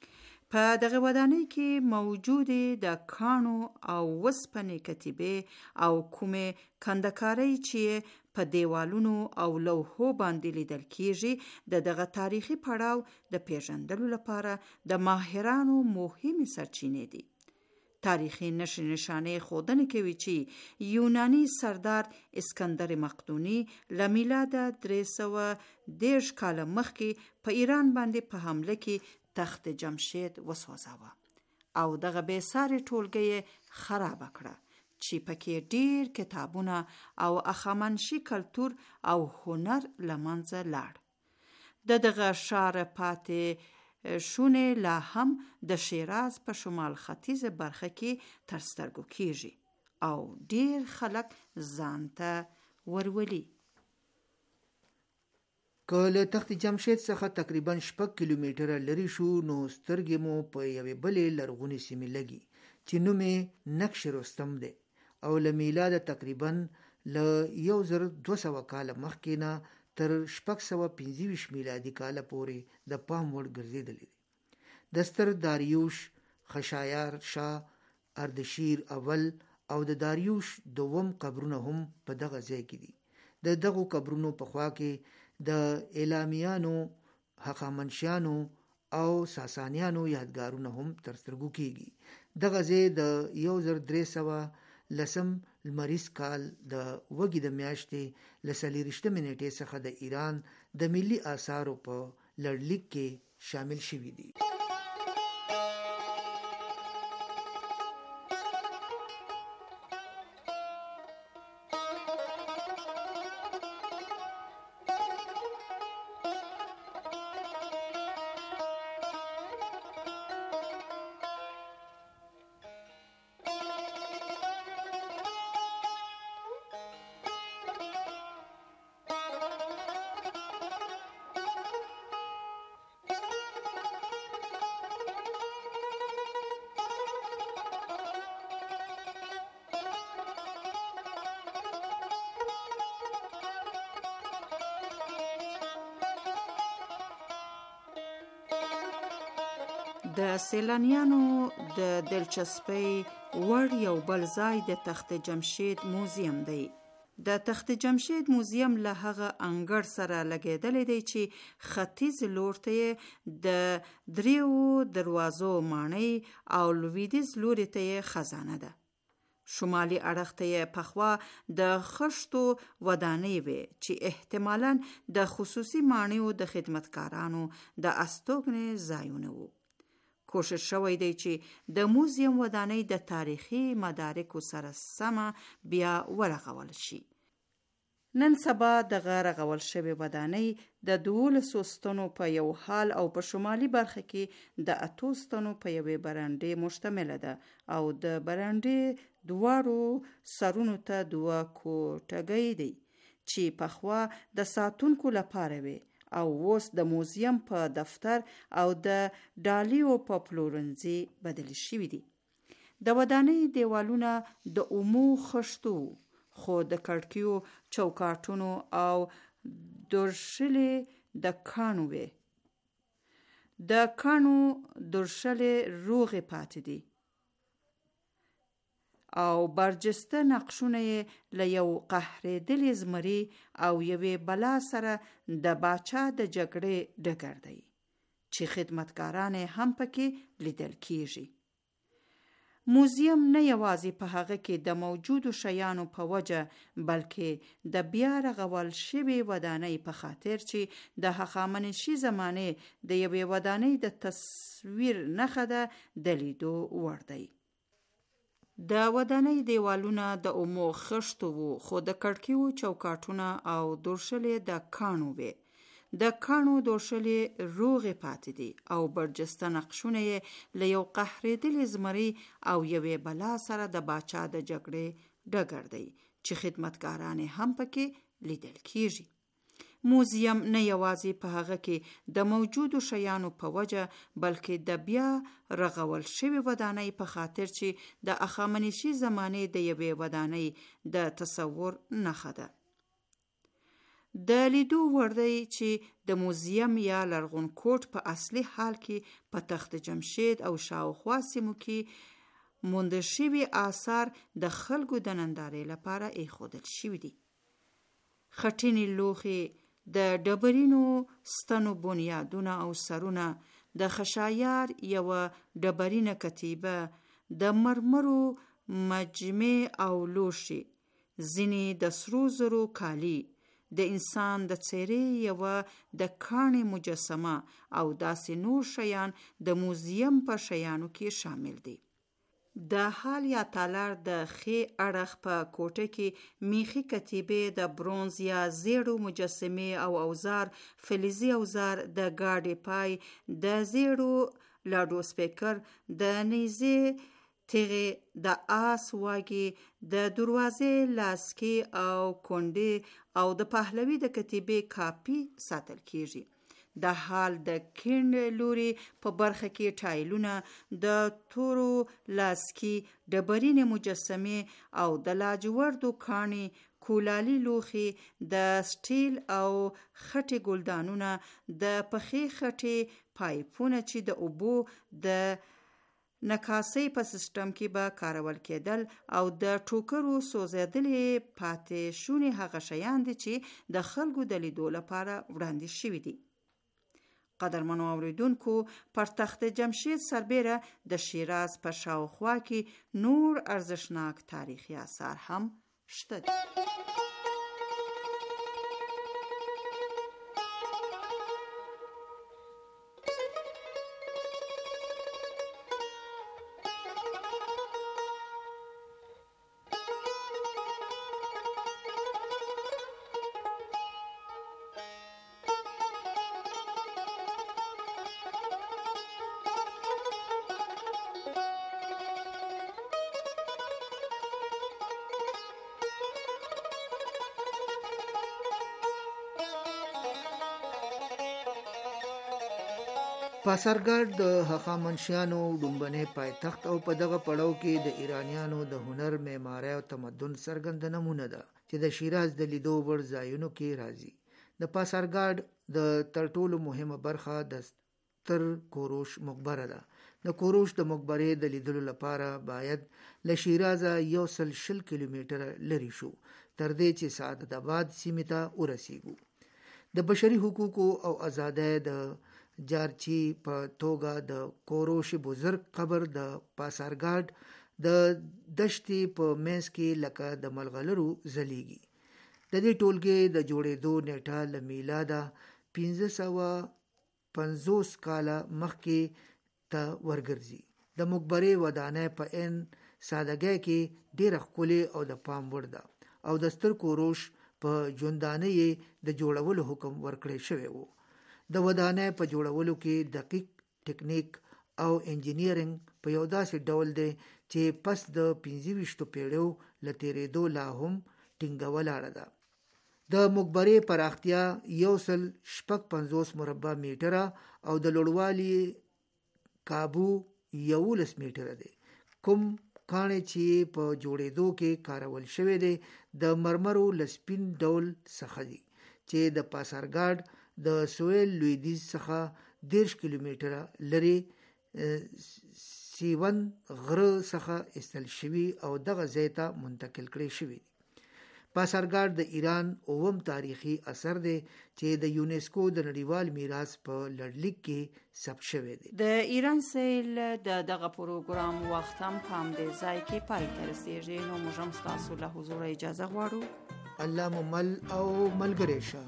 په دغه ودانۍ کې موجودې د کاڼو او وسپنې کتیبې او کومې کندکارۍ چې په دیوالونو او لوحو باندې لیدل کیږي د دغه تاریخي پړاو د پیژندلو لپاره د ماهرانو مهمې سرچینې دي. تاریخي نښې نښانې ښودنه کوي چې یوناني سردار اسکندر مقدوني له میلاده درې سوه دېرش کاله مخکې په ایران باندې په حمله کې تخت جمشید وسوځاوه او دغه بې ساري ټولګه یې خرابه کړه چې پکې ډیر کتابونه او اخامنشي کلتور او هنر له منځه لاړ. د دغه ښار پاتې شونې لا هم د شیراز په شمال ختیځه برخه کې تر سترګو کیږي او ډیر خلک ځان ته ورولي. که له تخت جمشید څخه تقریبا شپږ کیلومتره لري شو نو سترګې مو په یوې بلې لرغونې سیمې لګي چې نوم یې نقش رستم دی او له میلاده تقریبا له یو زر دوه سوه کاله مخکې نه تر شپږ سوه پنځه ویشت میلادي کاله پورې د پام وړ ګرځېدلی دی. د ستر داریوش، خشایار شاه، اردشیر اول او د داریوش دوم قبرونه هم په دغه ځای کې دي. د دغو قبرونو په خوا کې د اعلامیانو، هخامنشیانو او ساسانیانو یادګارونه هم تر سترګو کیږي. دغه ځای د یو زر درې سوه لسم لمریز کال د وږي د میاشتې له څلېرویشتمې نېټې څخه د ایران د ملي آثارو په لړلیک کې شامل شوي دي. د سیلانیانو د دلچسپۍ وړ یو بل ځای د تخت جمشید موزیم دی. د تخت جمشید موزیم له هغه انګړ سره لګیدلی دی چې ختیځ لور ته د دریو دروازو ماڼۍ او لویدیځ لوري ته خزانه ده. شمالي اړخ ته پخوا د خښتو ودانۍ وې چې احتمالاً د خصوصي ماڼیو د خدمتکارانو د استوګنې ځایونه وو. کوشش شوی دی چې د موزیم ودانۍ د تاریخي مدارکو سره سمه بیا ورغول شي. نن سبا دغه رغول شوی ودانۍ د دولسو ستنو په یو حال او په شمالي برخه کې د اتو ستنو په یوې برنډې مشتمله ده او د برنډې دواړو سرونو ته دوه کوټګۍ دی چې پخوا د ساتونکو لپاره وي او اوس د موزیم په دفتر او د ډالیو په پلورنځي بدل شوي دي. د ودانۍ دیوالونه د اومو خښتو خو د کړکیو چوکاټونو او درشلې د کاڼو وي. د کاڼو درشلې روغې پاتې دي او برجسته نقشونه یې له یو قهرېدلې زمري او یوې بلا سره د باچا د جګړې ډګر دی چې خدمتګاران هم پکې لیدل کیږي. موزیم نه یوازې په هغه کې د موجودو شیانو په وجه بلکې د بیا رغول شوې ودانۍ په خاطر چې د هخامنشي زمانې د یوې ودانۍ د تصویر نښه ده د لیدو وړ دی. د ودانۍ دیوالونه د اومو خښتو وو خو د کړکیو چوکاټونه او درشلې د کاڼو وي. د کاڼو درشلې روغې پاتې دي او برجسته نقشونه یې له یو قهرېدلې زمري او یوې بلا سره د باچا د جګړې ډګر دی چې خدمتګاران هم پکې لیدل کیږي. موزیم نه یوازې په هغه کې د موجودو شیانو په وجه بلکې د بیا رغول شوې ودانۍ په خاطر چې د هخامنشي زمانې د یوې ودانۍ د تصور نښه ده. د لیدو وړ دی چې د موزیم یا لرغون کوټ په اصلي حال کې په تخت جمشید او شاوخوا سیمو کې موندل شوي آثار د خلکو د نندارې لپاره ایښودل شوي دي. خټینې لوښي، د ډبرینو ستنو بنیادونه او سرونه، د خشایار یوه ډبرینه کتیبه، د مرمرو مجمع او لوښي، ځینې د سرو زرو کالی، د انسان د څېرې یوه د کاڼي مجسمه او داسې نور شیان د موزیم په شیانو کې شامل دي. د هال یا تالار د ښي اړخ په کوټه کې میخي کتیبې، د برونز یا زیړو مجسمې او اوزار، فلزي اوزار، د ګاډي پای، د زیړو لاډو سپیکر، د نیزې تیغې، د آس واګي، د دروازې لاسکي او کونډې او د پهلوي د کتیبې کاپي ساتل کیږي. د هال د کیڼ لوري په برخه کې ټایلونه، د تورو لاسکي، ډبرینې مجسمې او د لاجوردو کاڼي، کولالي لوښي، د سټیل او خټې ګلدانونه، د پخې خټې پایپونه چې د اوبو د نکاسۍ په سیستم کې به کارول کېدل او د ټوکرو سوځېدلې پاتې شونې هغه شیان دي چې د خلکو د لیدو لپاره وړاندې شوي دي. قدرمنو اوریدونکو، پر تخت جمشید سربیره د شیراز په شاوخوا کې نور ارزښتناک تاریخي آثار هم شته دي. پاسارګاد د هخامنشیانو ډومبنی پایتخت او په دغه پړاو کې د ایرانیانو د هنر، معمارۍ او تمدن څرګنده نمونه ده چې د شیراز د لیدو وړ ځایونو کې راځي. د پاسارګاد د تر ټولو مهمه برخه د ستر کوروش مقبره ده. د کوروش د مقبرې د لیدلو لپاره باید له شیرازه یو سل شل کیلومتره لري شو تر دې چې سعادت آباد سیمې ته ورسیږو. د بشري حقوقو او ازادۍ د جارچی په توګه د کوروش بزرگ قبر د پاسارګاد د دشتې په منځ کې لکه د ملغلرو ځلیږي. د دې ټولګې د جوړېدو نیټه له میلاده پنځه سوه پنځوس کاله مخکې ته ورګرځي. د مقبرې ودانۍ په عین سادګۍ کې ډېره ښکلې او د پام وړ ده او د ستر کوروش په ژوندانه یې د جوړولو حکم ورکړی شوی و. د ودانۍ په جوړولو کې دقیق ټکنیک او انجینیرینګ په یو داسې ډول دی چې پس د پنځه ویشتو پیړیو له تېرېدو لا هم ټینګه ولاړه ده. د مقبرې پراختیا یو سل شپږ پنځوس مربع میټره او د لوړوالي کابو یولس میټره دی. کوم کاڼي چې په جوړېدو کې کارول شوی دی د مرمرو له سپین ډول څخه دي چې د پاسارګاډ د سویل لویدیځ څخه دېرش کیلومتره لرې سیون غره څخه ایستل شوي او دغه ځای ته منتقل کړي شوي دي. پاسارګاډ د ایران اووم تاریخي اثر دی چې د یونیسکو د نړیوال میراث په لړلیک کې ثبت شوی دی. د ایران سیل د دغه پروګرام وخت هم په همدې ځای کې پای ته رسیږي. نو موږ هم ستاسو له حضوره اجازه غواړو. الله مو مل او ملګری شه.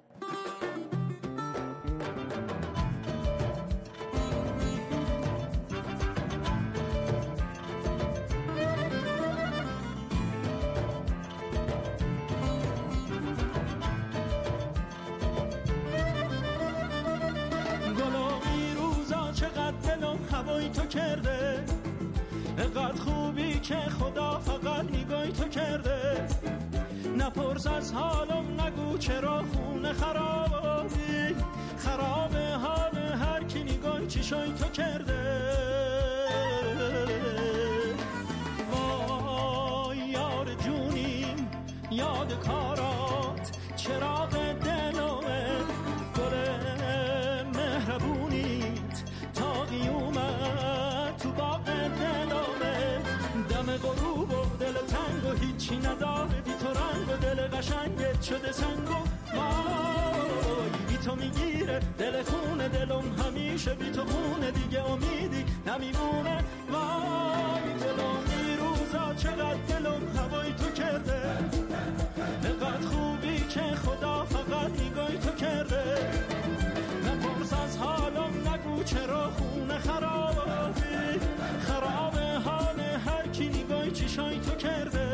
تو کرده اقدر خوبی که خدا فقط نگاهی تو کرده. نپرس از حالم نگو چرا خونه خرابی خراب حال هر کی نگاهی چشای تو کرده. وای یار جونیم یاد کارات چراغ دلوه گل مهربونیت تا قیومت تو باغ دلامه. دم غروب و دل تنگ و هیچی نداره بی تو رنگ و دل قشنگت شده سنگ و وای بی تو میگیره دل خونه دلم همیشه بی تو خونه دیگه امیدی نمیمونه. وای دلم این روزا چقدر دلم هوای تو کرده اقدر خوبی که خدا فقط نگاهی تو کرده. نپرس از حالم نگو چرا خونه خرابی خراب حال هر کی نگاهی چشای تو کرده.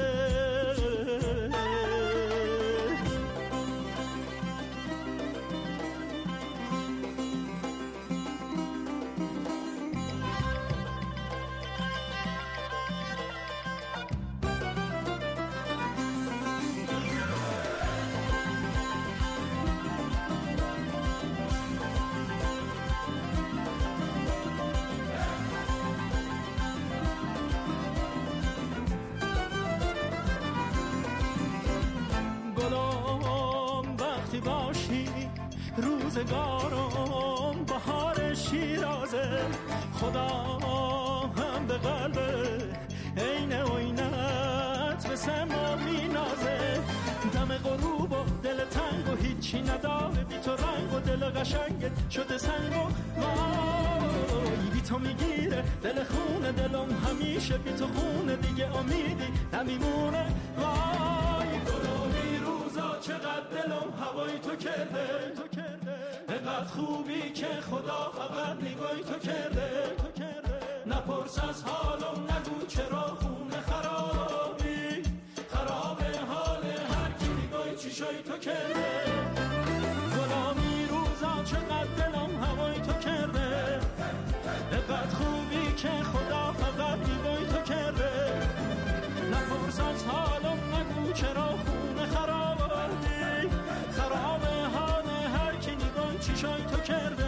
روزگارم بهار شیرازه خدا هم به قلب عین عینت به سما مینازه. دم غروب و دل تنگ و هیچی نداره بی تو رنگ و دل قشنگت شده سنگ و وای بی تو میگیره دل خونه دلم همیشه بی تو خونه دیگه امیدی نمیمونه. وای گلومی روزا چقدر دلم هوای تو کرده اقدر خوبی که خدا فقط نگاهی تو کرده. نپرس از حالم نگو چرا خونه خرابی خراب حال هر کی نگاهی چشای تو کرده. غلامی روزا چقدر دلم هوای تو کرده اقدر خوبی که خدا فقط نگاهی تو کرده. نپرس از حالم نگو چرا خونه خرابی خراب حال هر کی نگاهی چشای تو کرده.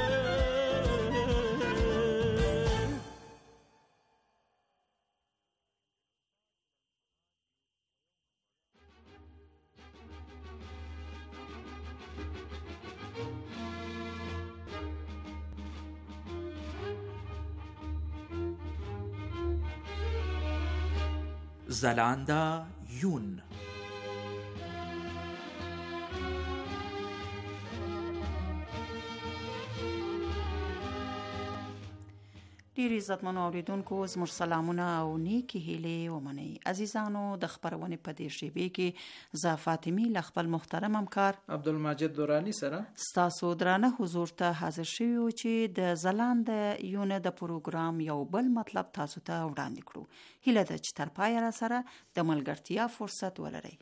زلاندا یون ډیر عزتمنو اوریدونکو زموږ سلامونه او نیکی هیلې ومنئ. عزیزانو د خبرونې په دې شیبې کې زه فاطمی له خپل محترم همکار عبدالمجید دورانی سره ستاسو درانه حضور ته حاضر شوي یو چې د ځلانده یونه د پروګرام یو بل مطلب تاسو ته وړاندې کړو. هیله ده چې تر پایه را سره د ملګرتیا فرصت ولرئ.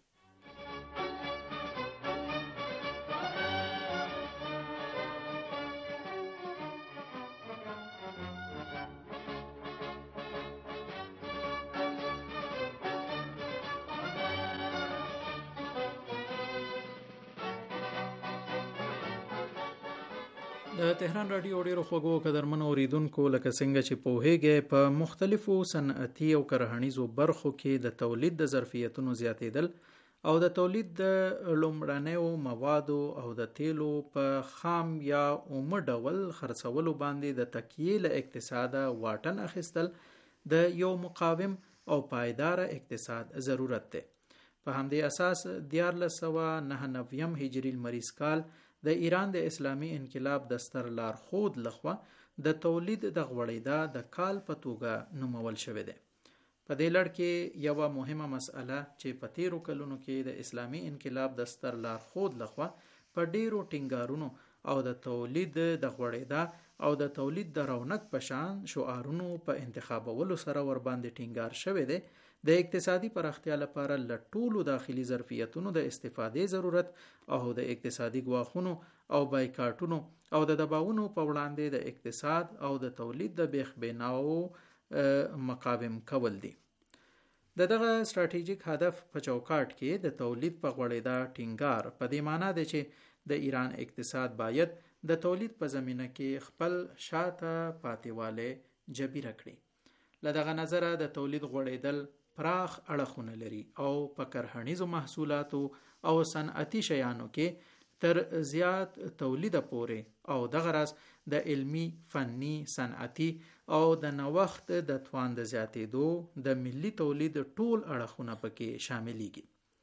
د تهران رادیو ډیرو خوږو قدرمنو اوریدونکو لکه څنګه چې پوهیږئ په مختلفو صنعتي او کرهنیزو برخو کې د تولید د ظرفیتونو زیاتېدل او د تولید د لومړنیو موادو او د تیلو په خام یا اومه ډول خرڅولو باندې د تکیې له اقتصاده واټن اخیستل د یو مقاوم او پایدار اقتصاد ضرورت دی. په همدې اساس دیارلس سوه نهه نویم هجري لمریز کال د ایران د اسلامي انقلاب د ستر لارښود لخوا د تولید د غوړېدا د کال په توګه نومول شوی دی. په دې لړ کې یوه مهمه مسأله چې په تیرو کلونو کې د اسلامي انقلاب د ستر لارښود لخوا په ډیرو ټینګارونو او د تولید د غوړېدا او د تولید د رونق په شان شعارونو په انتخابولو سره ور باندې ټینګار شوی دی د اقتصادي پراختیا لپاره له ټولو داخلي ظرفیتونو د استفادې ضرورت او د اقتصادي ګواښونو او بایکاټونو او د دباونو په وړاندې د اقتصاد او د تولید د بیخ بیناو مقاوم کول دي. د دغه ستراتیژیک هدف په چوکاټ کې د تولید په غوړېدا ټینګار په دې معنی دی چې د ایران اقتصاد باید د تولید په زمینه کې خپل شاته پاتېوالی جبیره کړي. له دغه نظره د تولید غوړېدل پراخ اړخونه لري او په کرهنیزو محصولاتو او صنعتي شیانو کې تر زیات تولید پورې او دغه راز د علمی، فني، صنعتي او د نوښت د توان د زیاتېدو د ملي تولید ټول اړخونه پکې شاملېږي.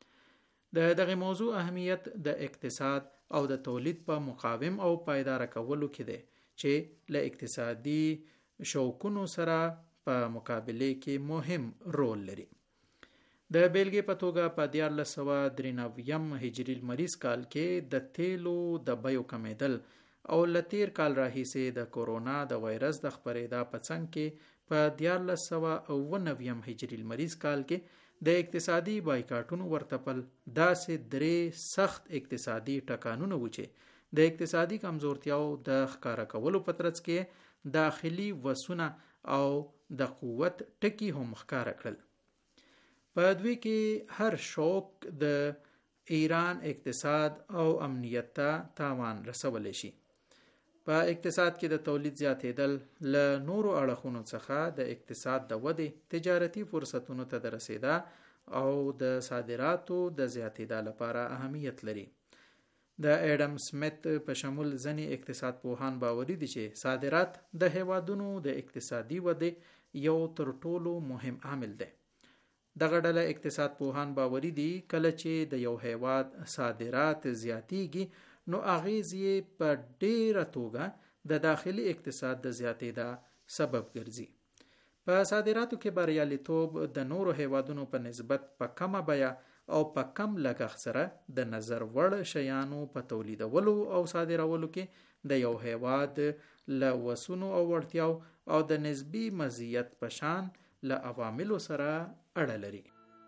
د دغه موضوع اهمیت د اقتصاد او د تولید په مقاوم او پایدار کولو کې دی چې له اقتصادي شوکونو سره په مقابله کې مهم رول لري. د بیلګې په توګه په دیارلس سوه درې نویم هجري لمریز کال کې د تیلو د بیو کمیدل او له تیر کال راهیسې د کورونا د وایرس د خپرېدا په څنګ کې په دیارلس سوه اوه نویم هجري لمریز کال کې د اقتصادي بایکاټونو ورتپل داسې درې سخت اقتصادي ټکانونه و چې د اقتصادي کمزورتیاو د ښکاره کولو په ترڅ کې داخلي وسونه او د قوت ټکی هم ښکاره کړل. په دوی کې هر شوک د ایران اقتصاد او امنیت ته تاوان رسولی شي. په اقتصاد کې د تولید زیاتېدل له نورو اړخونو څخه د اقتصاد د ودې، تجارتي فرصتونو ته د رسېدا او د صادراتو د زیاتېدا لپاره اهمیت لري. د ایډم سمیت په شمول ځینې اقتصاد پوهان باوري دي چې صادرات د هیوادونو د اقتصادي ودې یو تر ټولو مهم عامل دی. دغه ډله اقتصاد پوهان باوري دي کله چې د یو هیواد صادرات زیاتیږي نو اغیز یې په ډیره توګه د داخلي اقتصاد د زیاتېدا سبب ګرځي. په صادراتو کې بریالیتوب د نورو هیوادونو په نسبت په کمه بیه او په کم لګښت سره د نظر وړ شیانو په تولیدولو او صادرولو کې د یو هیواد له وسونو او وړتیاو او د نسبی مزیت په شان له عواملو سره اړه لري.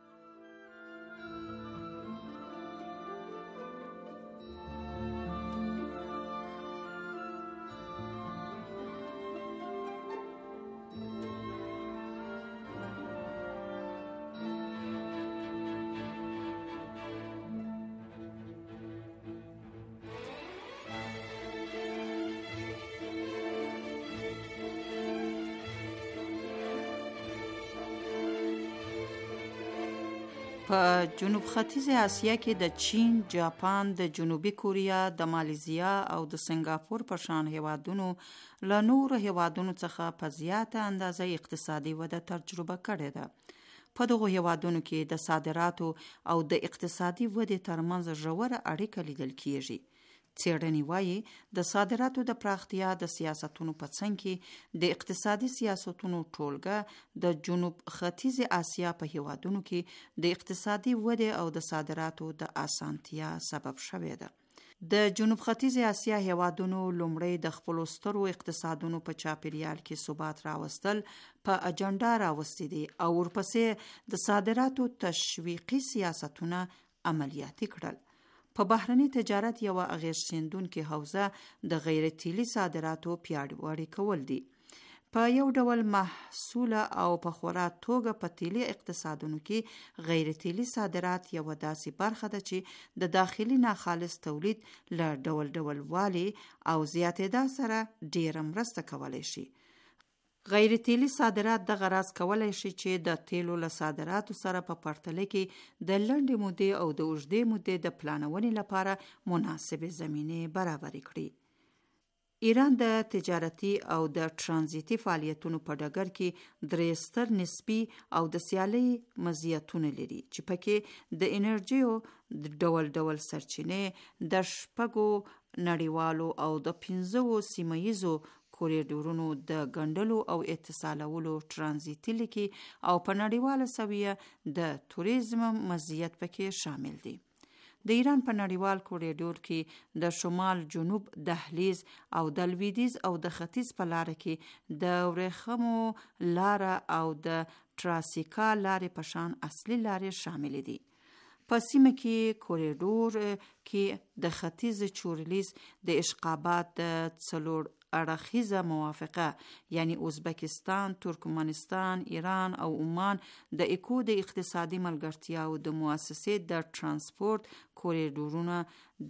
په جنوب ختیځ اسیا کې د چین، جاپان، د جنوبي کوریا، د مالیزیا او د سنگاپور په شان هیوادونو له نورو هیوادونو څخه په زیاته اندازه اقتصادي وده تجربه کړې ده. په دغو هیوادونو کې د صادراتو او د اقتصادي ودې ترمنځ ژوره اړیکه لیدل کیږي. څېړنې وایي د صادراتو د پراختیا د سیاستونو په څنګ کې د اقتصادي سیاستونو ټولګه د جنوب ختیځ اسیا په هیوادونو کې د اقتصادي ودې او د صادراتو د اسانتیا سبب شوې ده. د جنوب ختیځ اسیا هیوادونو لومړی د خپلو سترو اقتصادونو په چاپیریال کې ثبات راوستل په اجنډا راوستي دي او ورپسې د صادراتو تشویقي سیاستونه عملیاتي کړل. په بهرني تجارت یو اغیز شیندونکې حوزه د غیر تیلي صادراتو پیاوړي کول دي. په یو ډول محصوله او په خورا توګه په تیلي اقتصادونو کې غیر تیلي صادرات یو داسې برخه ده چې د داخلي ناخالص تولید له ډول ډول والی او زیاتېدا سره ډیره مرسته کولی شي. غیر تیلي صادرات دغه راز کولی شي چې د تیلو له صادراتو سره په پرتله کې د لنډې مودې او د اوږدې مودې د پلانونې لپاره مناسبې زمینې برابرې کړي. ایران د تجارتي او د ترانزیتي فعالیتونو په ډګر کې درې ستر نسبي او د سیالۍ مزیتونه لري چې پکې د انرژیو د ډول ډول سرچینې د شپږو نړیوالو او د پنځو سیمه ییزو کوریډورونو د ګنډلو او اتصالولو ترانزیتي لیکي او په نړیواله سویه د توریزم مزیت پکې شامل دي. د ایران په نړیوال کوریډور کې د شمال جنوب دهلیز او د لویدیځ او د ختیځ په لار کې د ورېښمو لار او د تراسیکا لارې په شان اصلي لارې شامل دي. په سیمه کې کوریډور کې د ختیځ چورلیز د اشقابات د څلور اړخیزه موافقه یعنی ازبکستان، ترکمنستان، ایران او عمان د اکو د اقتصادي ملګرتیا او د مؤسسې د ترانسپورت کوریډورونه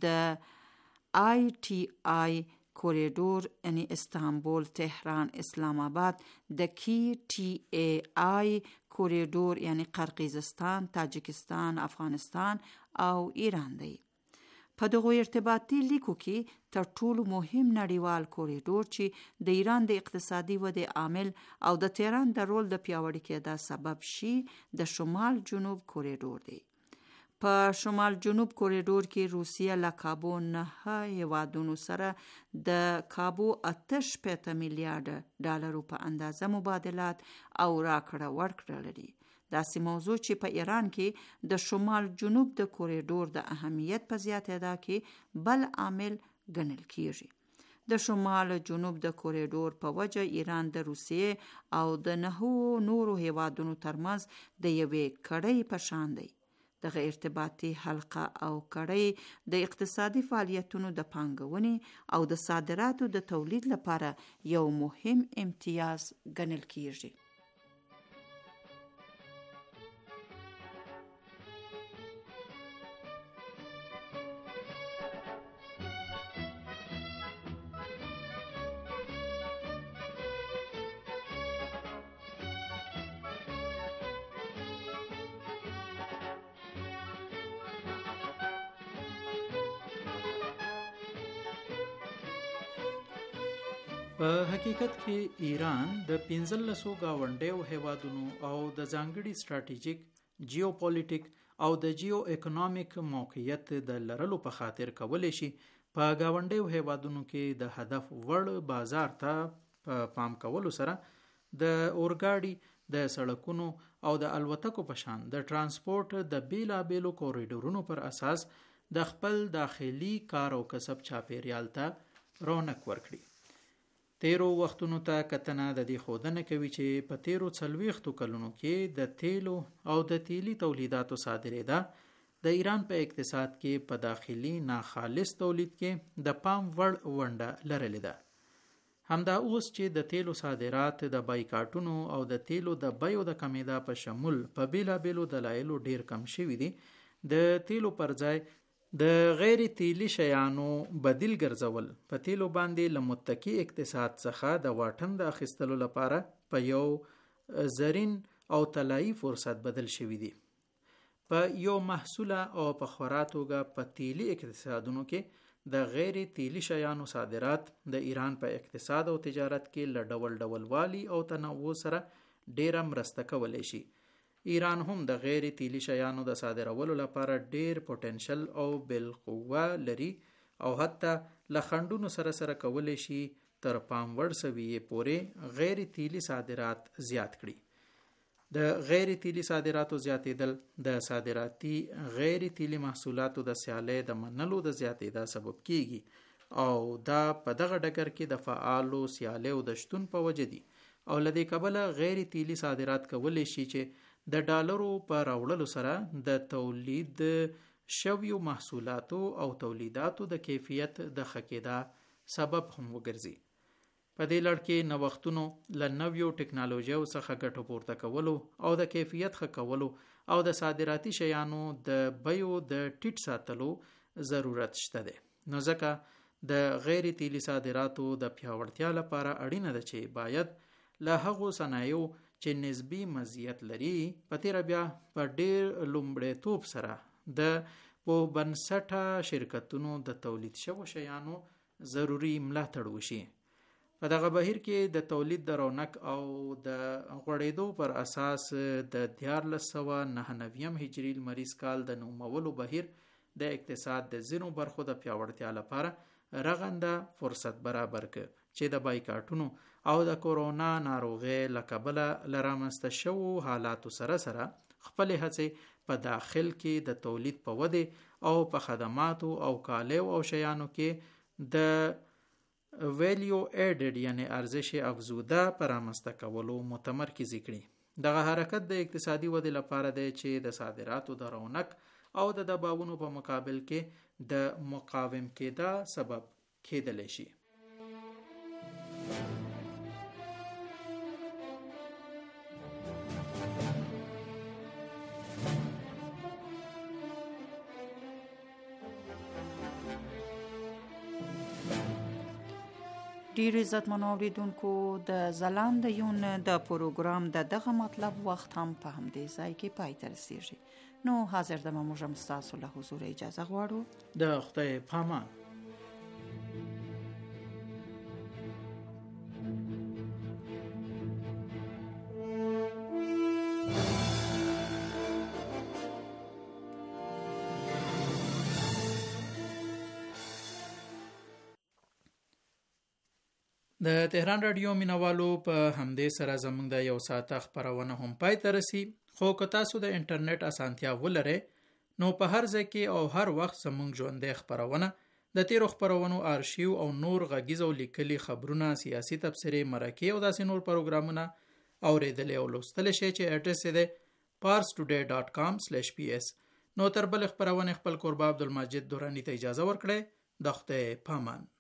د آی ټي آی کوریډور یعنی استانبول، تهران، اسلام آباد، د کی ټي ای آی کوریډور یعنی قرقیزستان، تاجکستان، افغانستان او ایران دی. په دغو ارتباطي لیکو کې تر ټولو مهم نړیوال کوریډور چې د ایران د اقتصادي ودې عامل او د تهران د رول د پیاوړي کېدا سبب شي د شمال جنوب کوریډور دی. په شمال جنوب کوریډور کې روسیه له کابو نه هیوادونو سره د کابو اته شپېته میلیارډ ډالرو په اندازه مبادلات او راکړه ورکړه لري. داسې موضوع چې په ایران کې د شمال جنوب د کوریډور د اهمیت په زیاتېدا کې بل عامل ګڼل کیږي. د شمال جنوب د کوریډور په وجه ایران د روسیې او د نهو نورو هیوادونو ترمنځ د یوې کړۍ په شان دی. دغه ارتباطي حلقه او کړۍ د اقتصادي فعالیتونو د پانګونې او د صادراتو د تولید لپاره یو مهم امتیاز ګڼل کیږي. په حقیقت کې ایران د پنځلسو گاونډیو هیوادونو او د ځانګړي ستراتیژیک جیوپولیټیک او د جیو اکونومیک موقعیت د لرلو په خاطر کولی شي په گاونډیو هیوادونو کې د هدف وړ بازار ته په پام کولو سره د اورګاډي، د سړکونو او د الوتکو په شان د ترانسپورت د بیلابیلو کوریډورونو پر اساس د خپل داخلي کار او کسب چاپیریال ته رونق ورکړي. تیرو وختونو ته کتنه د دې ښودنه کوي چې په تیرو څلوېښتو کلونو کې د تیلو او د تیلي تولیداتو صادرېدا د ایران په اقتصاد کې په داخلي ناخالص تولید کې د پام وړ ونډه لرلې ده. همدا اوس چې د تیلو صادرات د بایکاټونو او د تیلو د بیو د کمیدا په شمول په بیلابیلو دلایلو ډیر کم شوي دي، د تیلو پر ځای د غیر تیلی شیانو بدیل ګرځول په تیلو باندې له متکی اقتصاد څخه د واټن د اخیستلو لپاره په یو زرین او طلایی فرصت بدل شوی دی. په یو محصوله او په خورا توګه په تیلی اقتصادونو کې د غیر تیلی شیانو صادرات د ایران په اقتصاد او تجارت کې له ډول ډول والی او تنوع سره ډیره مرسته کولی شي. ایران هم د غیر تیلی شیانو د صادرولو لپاره ډیر پوتنشل او بالقوه لري او حتی له خنډونو سره سره کولی شي تر پام وړ سویې پورې غیر تیلی صادرات زیات کړي. د غیر تیلی صادراتو زیاتېدل د صادراتي غیر تیلی محصولاتو د سیالۍ د منلو د زیاتېدا سبب کیږي او دا په دغه ډګر کې د فعالو سیالیو د شتون په وجه دي او له دې کبله غیر تیلی صادرات کولی شي چې د ډالرو په راوړلو سره د تولید شویو محصولاتو او تولیداتو د کیفیت د ښه کېدا سبب هم وګرځي. په دې لړ کې نوښتونو له نویو ټکنالوژیو څخه ګټه پورته کولو او د کیفیت ښه کولو او د صادراتي شیانو د بیو د ټیټ ساتلو ضرورت شته دی. نو ځکه د غیر تیلي صادراتو د پیاوړتیا لپاره اړینه ده چې باید له هغو صنایعو چې نسبی مزیت لري په تیره بیا په ډیر لومړیتوب سره د په بنسټه شرکتونو د تولید شوو شیانو ضروری ملاتړ وشي. په دغه بهیر کې د تولید د رونق او د غوړېدو پر اساس د دیارلس سوه نهه نویم هجري لمریز کال د نومولو بهیر د اقتصاد د ځینو برخو د پیاوړتیا لپاره رغنده فرصت برابر کړ چې د بایکاټونو او د کورونا ناروغۍ له کبله له رامنځته شوو حالاتو سره سره خپلې هڅې په داخل کې د تولید په ودې او په خدماتو او کالیو او شیانو کې د ویلیو ایډډ یعنی ارزش افزوده پر رامنځته کولو متمرکز کړي. دغه حرکت د اقتصادي ودې لپاره دی چې د صادراتو د رونق او د دباونو په مقابل کې د مقاوم کېدا سبب کېدلی شي. ډیر عزتمن اوریدونکو د ځلانده یون د پروګرام د دغه مطلب وخت هم په همدې ځای کې پای ته رسیږي. نو حاضر د موږ ستاسو له حضور اجازه غواړو. د خدای پامان. د تهران رادیو مینوالو په همدې سره زموږ د یو ساعته خپرونه هم پای ته رسي. خو که تاسو د انټرنیټ اسانتیا ولرئ نو په هر ځای کې او هر وخت زموږ ژوندۍ خپرونه د تیرو خپرونو آرشیو او نور غږیز او لیکلي خبرونه، سیاسي تبصرې، مرکې او داسې نور پروګرامونه اوریدلی او لوستلی شئ چې اډرس یې دی پارس ټوډے ډاټ کام سلیش پی اس. نو تر بلې خپرونې خپل کوربه عبدالمجید دورانی ته اجازه ورکړئ. د خدای پامان.